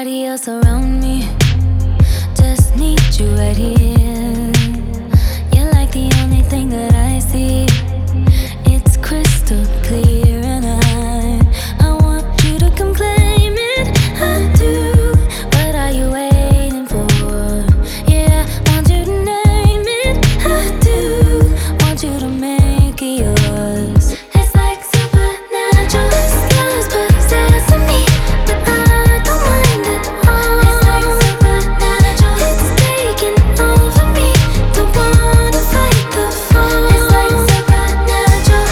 Nobody else around me, just need you right here. You're like the only thing that I see. It's crystal clear, and I want you to come claim it. I do. What are you waiting for? Yeah, want you to name it. I do. Want you to make it yours. It's like supernatural. Stars possess me, but I don't mind at all. It's like supernatural. It's taking over me. Don't wanna fight the fall. It's like supernatural.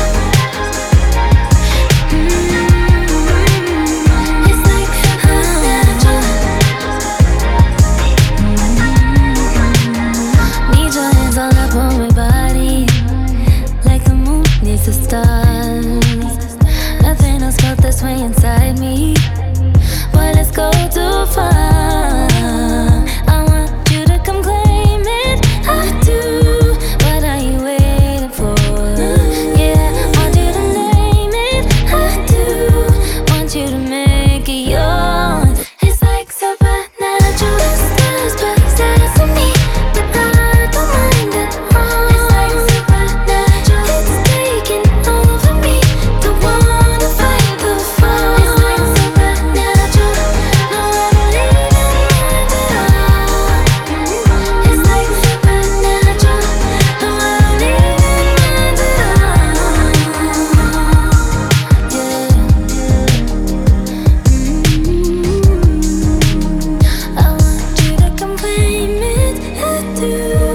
It's like supernatural. Need your hands all up on my body, like the moon needs the stars. Nothing else felt this way inside me. But let's go too far. I want you to come claim it. I do. What are you waiting for? Yeah, want you to name it. I do. Want you to make it yours. It's like supernatural. Stars possessing me, but I don't mind at all. It's like supernatural. It's taking over me. Don't wanna fight the fall. It's like supernatural. No, I don't even mind at all. It's like supernatural. No, I don't even mind at all. Yeah. I want you to come claim it. I do.